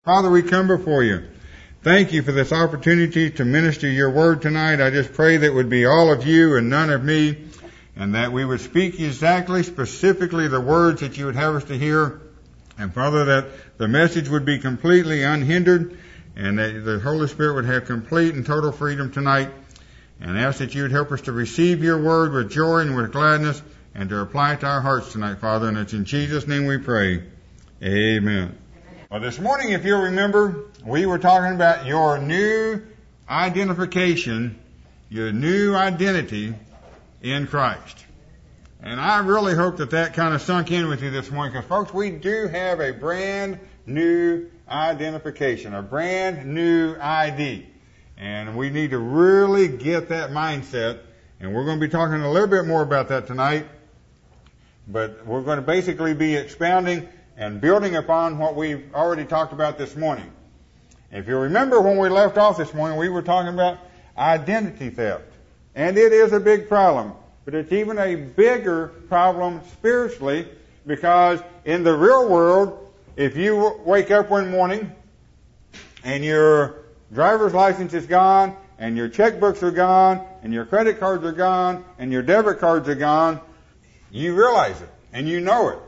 Father, we come before you. Thank you for this opportunity to minister your word tonight. I just pray that it would be all of you and none of me, and that we would speak exactly, specifically the words that you would have us to hear. And Father, that the message would be completely unhindered, and that the Holy Spirit would have complete and total freedom tonight. And ask that you would help us to receive your word with joy and with gladness, and to apply it to our hearts tonight, Father. And it's in Jesus' name we pray. Amen. Well, this morning, if you'll remember, we were talking about your new identification, your new identity in Christ. And I really hope that kind of sunk in with you this morning, because folks, we do have a brand new identification, a brand new ID. And we need to really get that mindset. And we're going to be talking a little bit more about that tonight. But we're going to basically be expounding and building upon what we've already talked about this morning. If you remember when we left off this morning, we were talking about identity theft. And it is a big problem. But it's even a bigger problem spiritually, because in the real world, if you wake up one morning and your driver's license is gone, and your checkbooks are gone, and your credit cards are gone, and your debit cards are gone, you realize it, and you know it.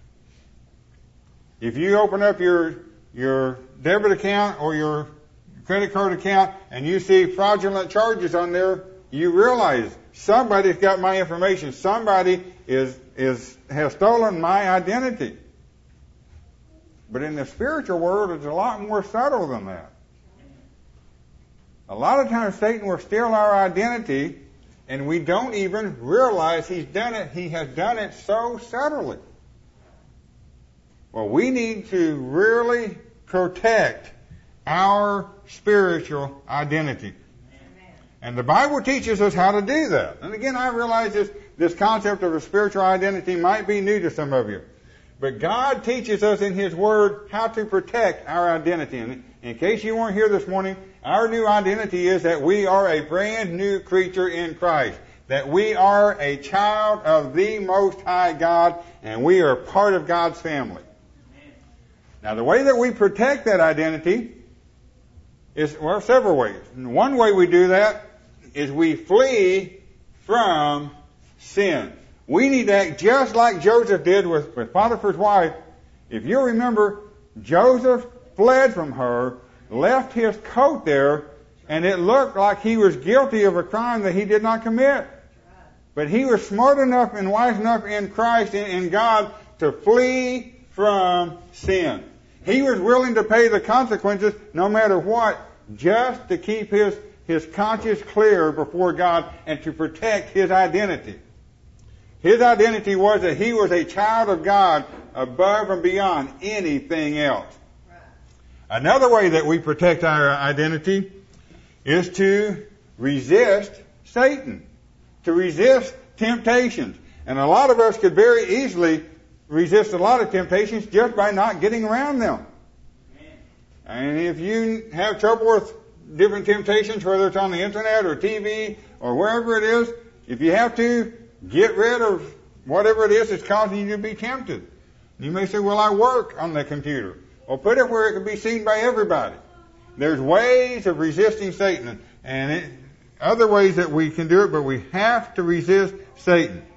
If you open up your debit account or your credit card account and you see fraudulent charges on there, you realize somebody's got my information. Somebody has stolen my identity. But in the spiritual world, it's a lot more subtle than that. A lot of times Satan will steal our identity and we don't even realize he's done it. He has done it so subtly. Well, we need to really protect our spiritual identity. Amen. And the Bible teaches us how to do that. And again, I realize this concept of a spiritual identity might be new to some of you. But God teaches us in His Word how to protect our identity. And in case you weren't here this morning, our new identity is that we are a brand new creature in Christ. That we are a child of the Most High God, and we are part of God's family. Now, the way that we protect that identity is, well, several ways. And one way we do that is we flee from sin. We need to act just like Joseph did with Potiphar's wife. If you remember, Joseph fled from her, left his coat there, and it looked like he was guilty of a crime that he did not commit. But he was smart enough and wise enough in Christ and in God to flee from sin. He was willing to pay the consequences no matter what, just to keep his conscience clear before God and to protect his identity. His identity was that he was a child of God above and beyond anything else. Another way that we protect our identity is to resist Satan, to resist temptations. And a lot of us could very easily resist a lot of temptations just by not getting around them. And if you have trouble with different temptations, whether it's on the internet or TV or wherever it is, if you have to, get rid of whatever it is that's causing you to be tempted. You may say, well, I work on the computer. Well, put it where it can be seen by everybody. There's ways of resisting Satan, and other ways that we can do it, but we have to resist Satan.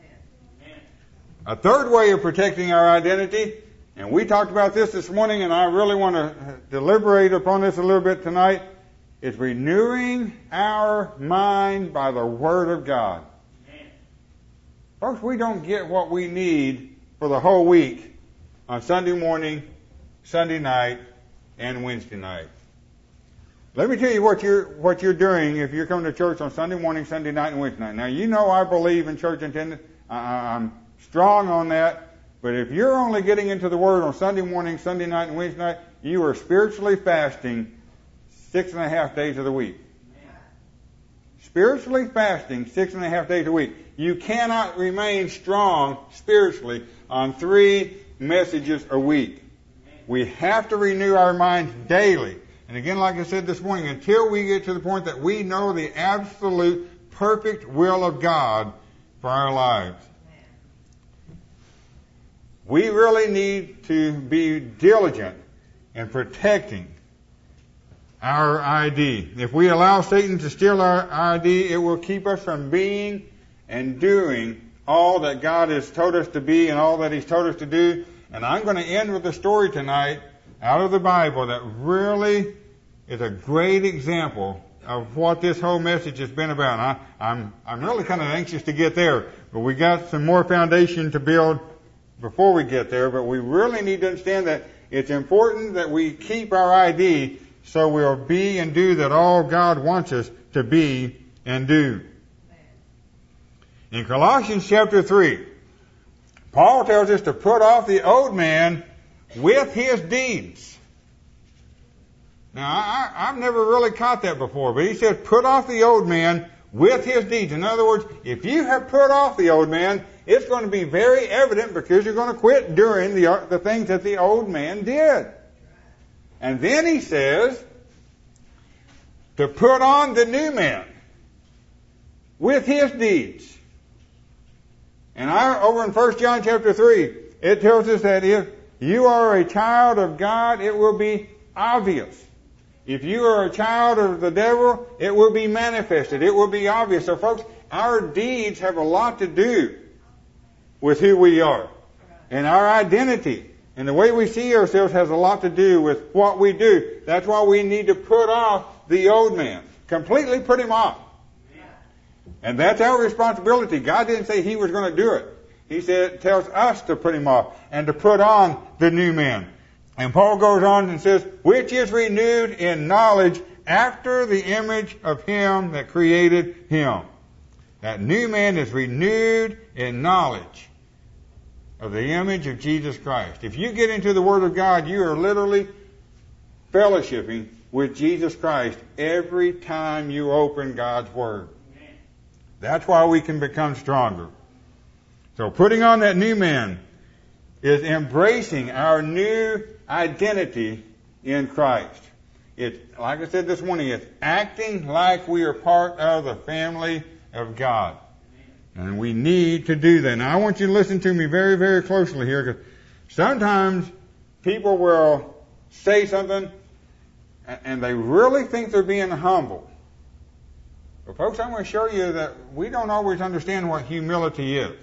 A third way of protecting our identity, and we talked about this morning, and I really want to deliberate upon this a little bit tonight, is renewing our mind by the Word of God. Amen. Folks, we don't get what we need for the whole week on Sunday morning, Sunday night, and Wednesday night. Let me tell you what you're doing if you're coming to church on Sunday morning, Sunday night, and Wednesday night. Now, you know I believe in church attendance. I'm strong on that. But if you're only getting into the Word on Sunday morning, Sunday night, and Wednesday night, you are spiritually fasting 6.5 days of the week. Spiritually fasting 6.5 days a week. You cannot remain strong spiritually on 3 messages a week. We have to renew our minds daily. And again, like I said this morning, until we get to the point that we know the absolute perfect will of God for our lives. We really need to be diligent and protecting our ID. If we allow Satan to steal our ID, it will keep us from being and doing all that God has told us to be and all that He's told us to do. And I'm going to end with a story tonight out of the Bible that really is a great example of what this whole message has been about. I'm really kind of anxious to get there, but we got some more foundation to build before we get there. But we really need to understand that it's important that we keep our ID so we'll be and do that all God wants us to be and do. In Colossians chapter 3, Paul tells us to put off the old man with his deeds. Now, I've never really caught that before, but he says put off the old man with his deeds. In other words, if you have put off the old man, it's going to be very evident because you're going to quit doing the things that the old man did. And then he says to put on the new man with his deeds. And over in 1 John chapter 3, it tells us that if you are a child of God, it will be obvious. If you are a child of the devil, it will be manifested. It will be obvious. So folks, our deeds have a lot to do with who we are. And our identity and the way we see ourselves has a lot to do with what we do. That's why we need to put off the old man. Completely put him off. And that's our responsibility. God didn't say He was going to do it. He tells us to put him off and to put on the new man. And Paul goes on and says, which is renewed in knowledge after the image of Him that created him. That new man is renewed in knowledge of the image of Jesus Christ. If you get into the Word of God, you are literally fellowshipping with Jesus Christ every time you open God's Word. That's why we can become stronger. So putting on that new man is embracing our new identity in Christ. It's, like I said this morning, it's acting like we are part of the family of God. And we need to do that. Now I want you to listen to me very, very closely here, because sometimes people will say something and they really think they're being humble. But folks, I'm going to show you that we don't always understand what humility is.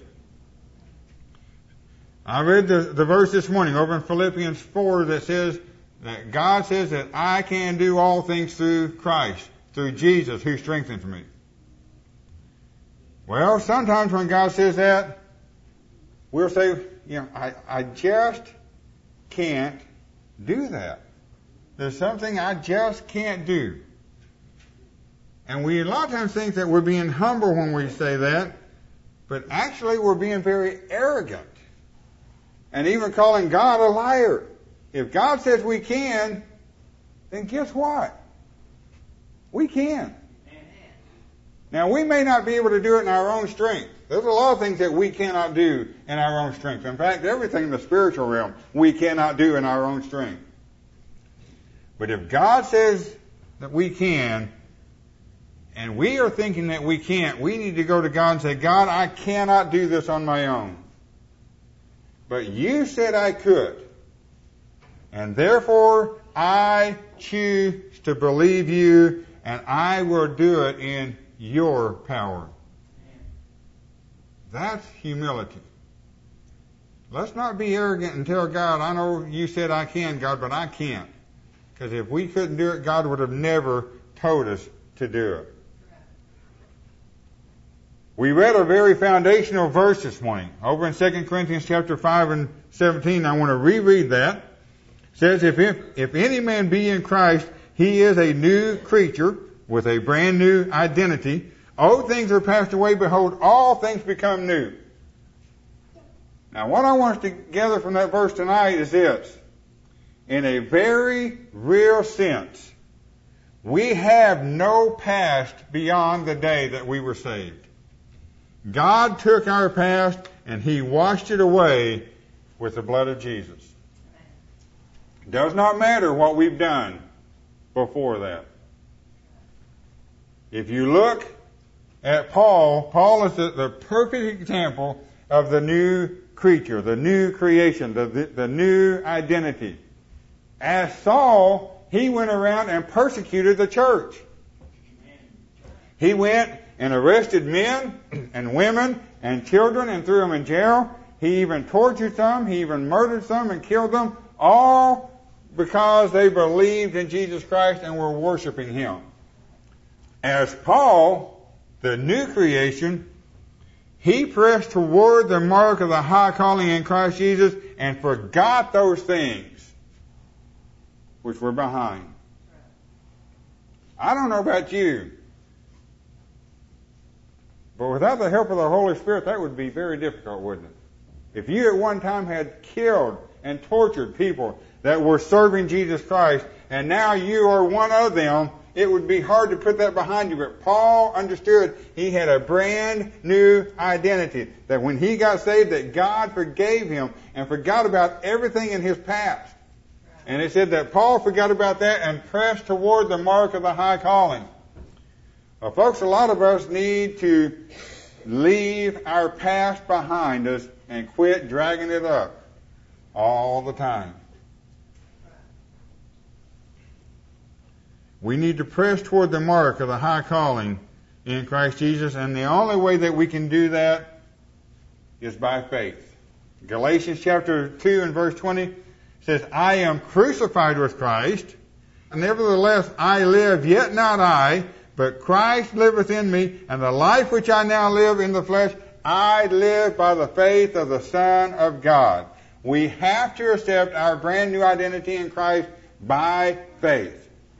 I read the verse this morning over in Philippians 4 that says that God says that I can do all things through Christ, through Jesus who strengthens me. Well, sometimes when God says that, we'll say, I just can't do that. There's something I just can't do. And we a lot of times think that we're being humble when we say that, but actually we're being very arrogant. And even calling God a liar. If God says we can, then guess what? We can. Now, we may not be able to do it in our own strength. There's a lot of things that we cannot do in our own strength. In fact, everything in the spiritual realm we cannot do in our own strength. But if God says that we can, and we are thinking that we can't, we need to go to God and say, God, I cannot do this on my own. But you said I could. And therefore, I choose to believe you, and I will do it in your power. That's humility. Let's not be arrogant and tell God, I know you said I can, God, but I can't. Because if we couldn't do it, God would have never told us to do it. We read a very foundational verse this morning over in 2 Corinthians chapter 5 and 17. I want to reread that. It says, if any man be in Christ, he is a new creature with a brand new identity. Old things are passed away. Behold, all things become new. Now, what I want us to gather from that verse tonight is this. In a very real sense, we have no past beyond the day that we were saved. God took our past and He washed it away with the blood of Jesus. It does not matter what we've done before that. If you look at Paul is the perfect example of the new creature, the new creation, the new identity. As Saul, he went around and persecuted the church. He went and arrested men and women and children and threw them in jail. He even tortured some. He even murdered some and killed them, all because they believed in Jesus Christ and were worshiping Him. As Paul, the new creation, he pressed toward the mark of the high calling in Christ Jesus and forgot those things which were behind. I don't know about you, but without the help of the Holy Spirit, that would be very difficult, wouldn't it? If you at one time had killed and tortured people that were serving Jesus Christ, and now you are one of them, it would be hard to put that behind you. But Paul understood he had a brand new identity. That when he got saved, that God forgave him and forgot about everything in his past. And it said that Paul forgot about that and pressed toward the mark of the high calling. Well, folks, a lot of us need to leave our past behind us and quit dragging it up all the time. We need to press toward the mark of the high calling in Christ Jesus, and the only way that we can do that is by faith. Galatians chapter 2 and verse 20 says, I am crucified with Christ. Nevertheless, I live, yet not I, but Christ liveth in me, and the life which I now live in the flesh, I live by the faith of the Son of God. We have to accept our brand new identity in Christ by faith.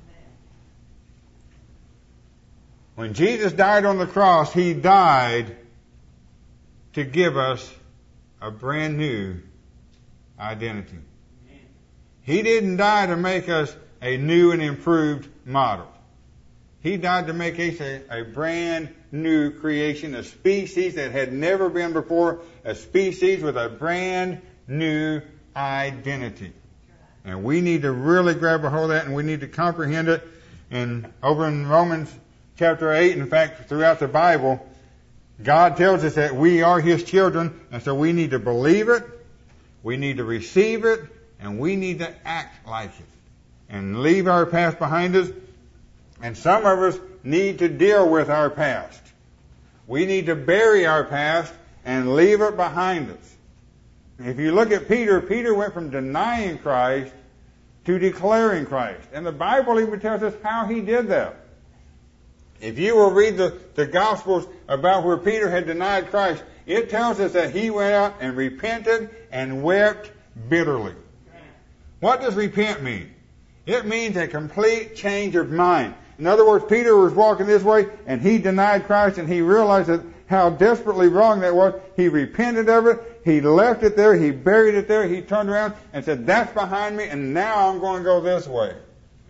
When Jesus died on the cross, He died to give us a brand new identity. He didn't die to make us a new and improved model. He died to make us a brand new creation, a species that had never been before, a species with a brand new identity. And we need to really grab a hold of that, and we need to comprehend it. And over in Romans chapter 8, in fact, throughout the Bible, God tells us that we are His children, and so we need to believe it, we need to receive it, and we need to act like it. And leave our past behind us. And some of us need to deal with our past. We need to bury our past and leave it behind us. If you look at Peter, Peter went from denying Christ to declaring Christ. And the Bible even tells us how he did that. If you will read the Gospels about where Peter had denied Christ, it tells us that he went out and repented and wept bitterly. What does repent mean? It means a complete change of mind. In other words, Peter was walking this way and he denied Christ, and he realized that how desperately wrong that was. He repented of it. He left it there. He buried it there. He turned around and said, that's behind me, and now I'm going to go this way. Amen.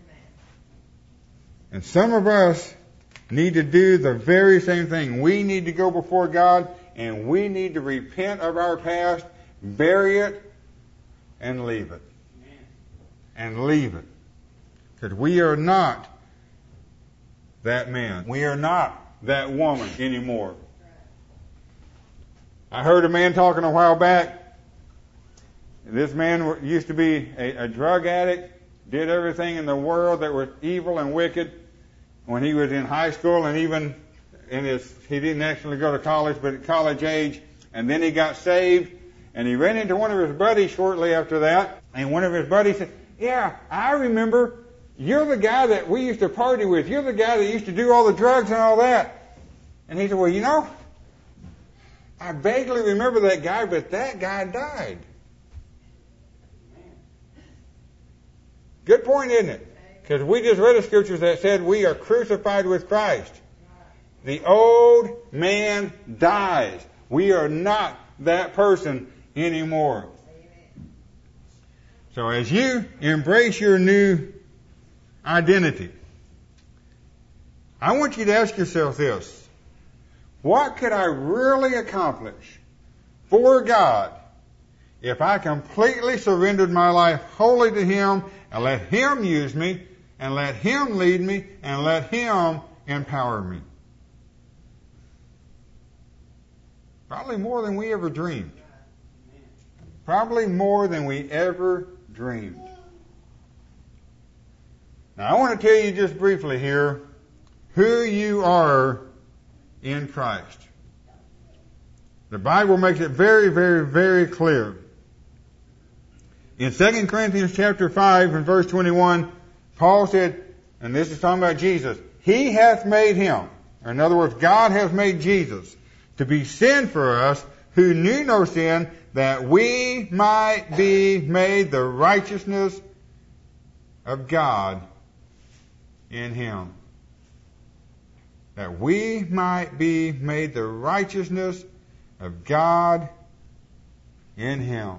And some of us need to do the very same thing. We need to go before God, and we need to repent of our past, bury it, and leave it. Amen. And leave it. Because we are not that man. We are not that woman anymore. I heard a man talking a while back. This man used to be a drug addict, did everything in the world that was evil and wicked when he was in high school, and even he didn't actually go to college, but at college age. And then he got saved, and he ran into one of his buddies shortly after that, and one of his buddies said, yeah, I remember. You're the guy that we used to party with. You're the guy that used to do all the drugs and all that. And he said, well, you know, I vaguely remember that guy, but that guy died. Good point, isn't it? Because we just read a scripture that said we are crucified with Christ. The old man dies. We are not that person anymore. So as you embrace your new identity, I want you to ask yourself this. What could I really accomplish for God if I completely surrendered my life wholly to Him and let Him use me and let Him lead me and let Him empower me? Probably more than we ever dreamed. Probably more than we ever dreamed. Now, I want to tell you just briefly here who you are in Christ. The Bible makes it very, very, very clear. In 2 Corinthians chapter 5 and verse 21, Paul said, and this is talking about Jesus, He hath made Him, or in other words, God hath made Jesus, to be sin for us who knew no sin, that we might be made the righteousness of God in Him. That we might be made the righteousness of God in Him.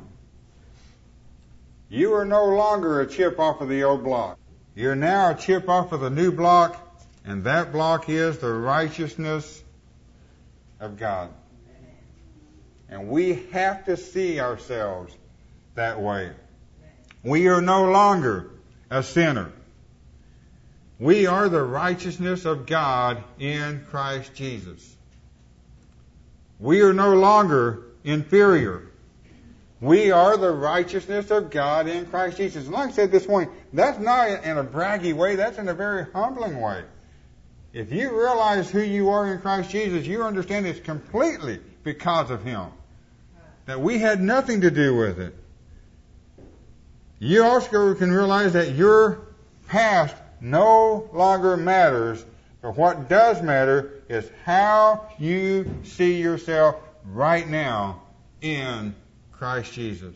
You are no longer a chip off of the old block. You're now a chip off of the new block, and that block is the righteousness of God. And we have to see ourselves that way. We are no longer a sinner. We are the righteousness of God in Christ Jesus. We are no longer inferior. We are the righteousness of God in Christ Jesus. And like I said this morning, that's not in a braggy way, that's in a very humbling way. If you realize who you are in Christ Jesus, you understand it's completely because of Him. That we had nothing to do with it. You also can realize that your past no longer matters, but what does matter is how you see yourself right now in Christ Jesus.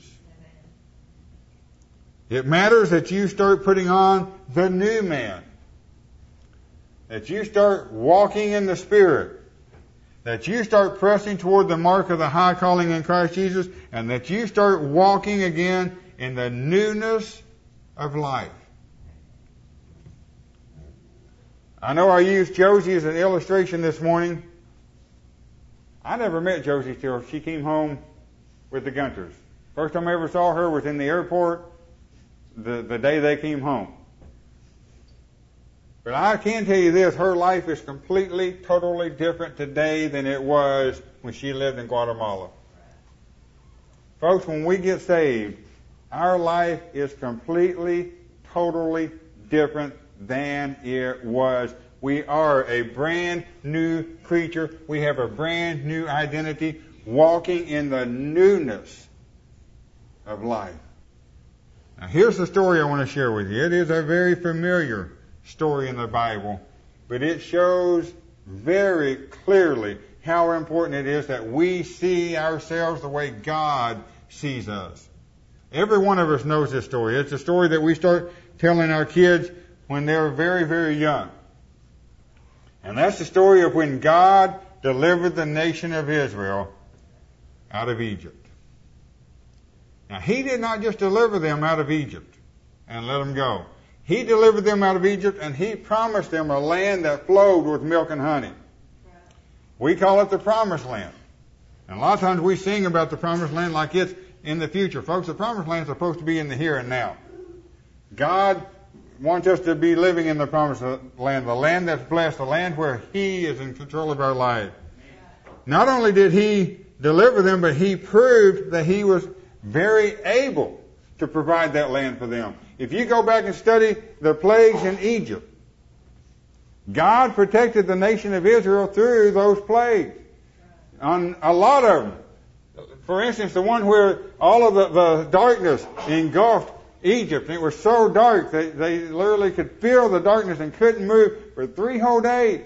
It matters that you start putting on the new man. That you start walking in the Spirit. That you start pressing toward the mark of the high calling in Christ Jesus. And that you start walking again in the newness of life. I know I used Josie as an illustration this morning. I never met Josie till she came home with the Gunters. First time I ever saw her was in the airport the day they came home. But I can tell you this, her life is completely, totally different today than it was when she lived in Guatemala. Folks, when we get saved, our life is completely, totally different than it was. We are a brand new creature. We have a brand new identity, walking in the newness of life. Now, here's the story I want to share with you. It is a very familiar story in the Bible, but it shows very clearly how important it is that we see ourselves the way God sees us. Every one of us knows this story. It's a story that we start telling our kids when they're very, very young. And that's the story of when God delivered the nation of Israel out of Egypt. Now, He did not just deliver them out of Egypt and let them go. He delivered them out of Egypt, and He promised them a land that flowed with milk and honey. We call it the Promised Land. And a lot of times we sing about the Promised Land like it's in the future. Folks, the Promised Land is supposed to be in the here and now. God wants us to be living in the Promised Land, the land that's blessed, the land where He is in control of our life. Not only did He deliver them, but He proved that He was very able to provide that land for them. If you go back and study the plagues in Egypt, God protected the nation of Israel through those plagues. On a lot of them. For instance, the one where all of the darkness engulfed Egypt. And it was so dark that they literally could feel the darkness and couldn't move for 3 whole days.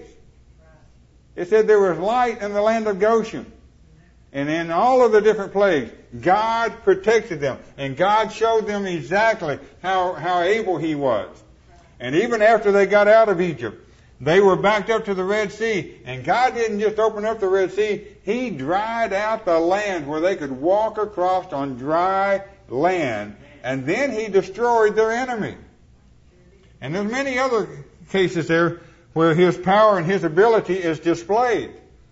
It said there was light in the land of Goshen. And in all of the different plagues, God protected them. And God showed them exactly how able He was. And even after they got out of Egypt, they were backed up to the Red Sea. And God didn't just open up the Red Sea. He dried out the land where they could walk across on dry land. And then He destroyed their enemy. And there's many other cases there where His power and His ability is displayed.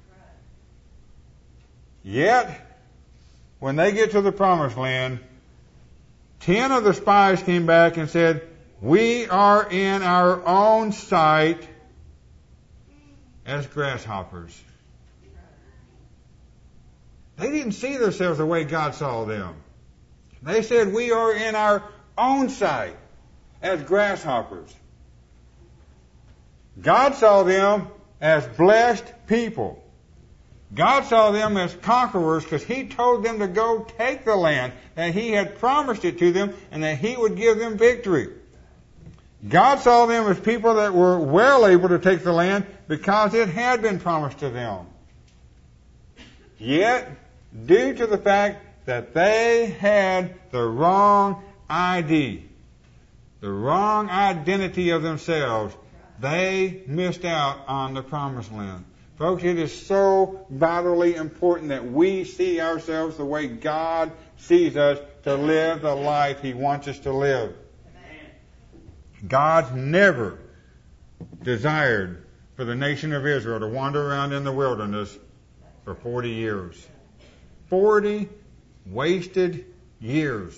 Yet, when they get to the Promised Land, 10 of the spies came back and said, "We are in our own sight as grasshoppers." They didn't see themselves the way God saw them. They said, "We are in our own sight as grasshoppers." God saw them as blessed people. God saw them as conquerors because He told them to go take the land, that He had promised it to them, and that He would give them victory. God saw them as people that were well able to take the land because it had been promised to them. Yet, due to the fact that they had the wrong ID, the wrong identity of themselves, they missed out on the promised land. Folks, it is so vitally important that we see ourselves the way God sees us to live the life He wants us to live. God never desired for the nation of Israel to wander around in the wilderness for 40 years. 40 wasted years.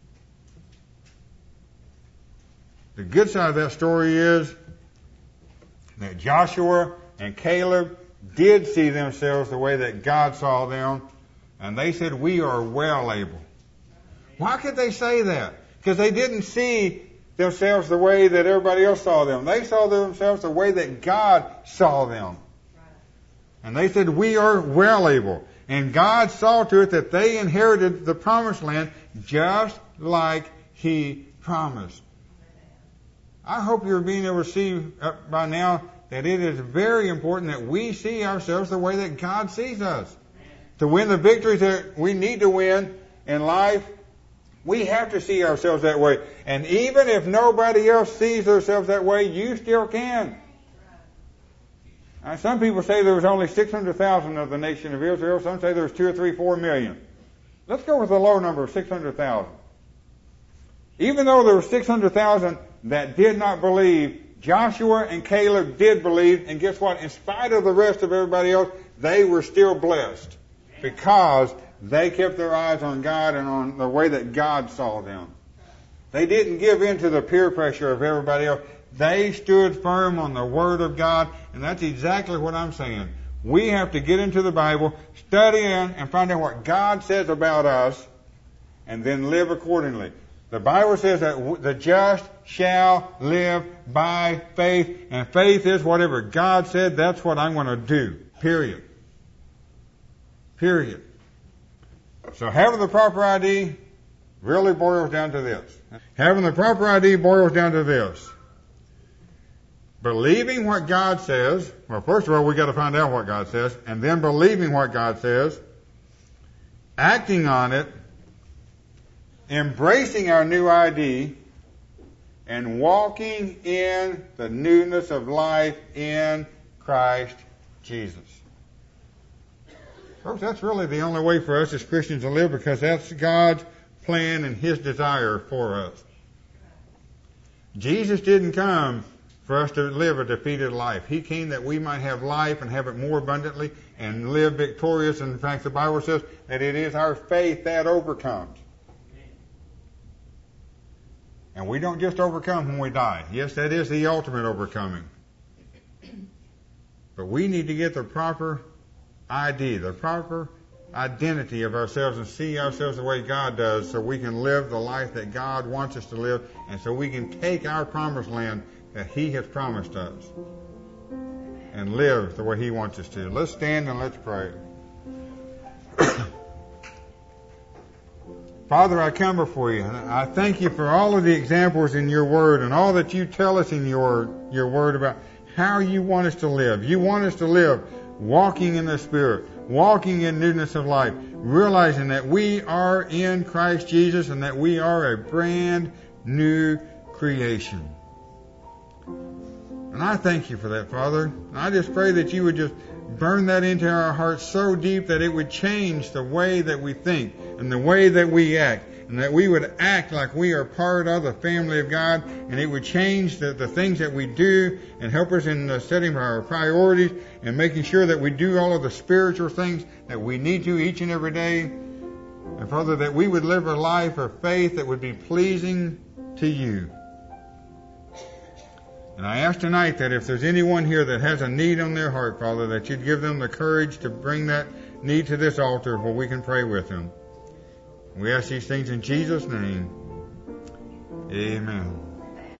The good side of that story is that Joshua and Caleb did see themselves the way that God saw them, and they said, we are well able. Why could they say that? Because they didn't see themselves the way that everybody else saw them. They saw themselves the way that God saw them. And they said, we are well able. And God saw to it that they inherited the promised land just like He promised. I hope you're being able to see by now that it is very important that we see ourselves the way that God sees us. To win the victories that we need to win in life, we have to see ourselves that way. And even if nobody else sees themselves that way, you still can. Now, some people say there was only 600,000 of the nation of Israel. Some say there was 2 or 3, 4 million. Let's go with the low number of 600,000. Even though there were 600,000 that did not believe, Joshua and Caleb did believe, and guess what? In spite of the rest of everybody else, they were still blessed because they kept their eyes on God and on the way that God saw them. They didn't give in to the peer pressure of everybody else. They stood firm on the Word of God, and that's exactly what I'm saying. We have to get into the Bible, study in, and find out what God says about us, and then live accordingly. The Bible says that the just shall live by faith, and faith is whatever God said, that's what I'm going to do. Period. Period. So having the proper ID really boils down to this. Having the proper ID boils down to this. Believing what God says, well, first of all, we got to find out what God says, and then believing what God says, acting on it, embracing our new ID, and walking in the newness of life in Christ Jesus. Folks, that's really the only way for us as Christians to live, because that's God's plan and His desire for us. Jesus didn't come for us to live a defeated life. He came that we might have life and have it more abundantly and live victorious. And in fact, the Bible says that it is our faith that overcomes. And we don't just overcome when we die. Yes, that is the ultimate overcoming. But we need to get the proper ID, the proper identity of ourselves, and see ourselves the way God does, so we can live the life that God wants us to live, and so we can take our promised land that He has promised us and live the way He wants us to. Let's stand and let's pray. Father, I come before you, and I thank you for all of the examples in your word and all that you tell us in your word about how you want us to live. You want us to live walking in the Spirit, walking in newness of life, realizing that we are in Christ Jesus and that we are a brand new creation. And I thank you for that, Father. And I just pray that you would just burn that into our hearts so deep that it would change the way that we think and the way that we act, and that we would act like we are part of the family of God, and it would change the things that we do and help us in the setting of our priorities and making sure that we do all of the spiritual things that we need to each and every day. And Father, that we would live a life of faith that would be pleasing to you. And I ask tonight that if there's anyone here that has a need on their heart, Father, that you'd give them the courage to bring that need to this altar where we can pray with them. We ask these things in Jesus' name. Amen.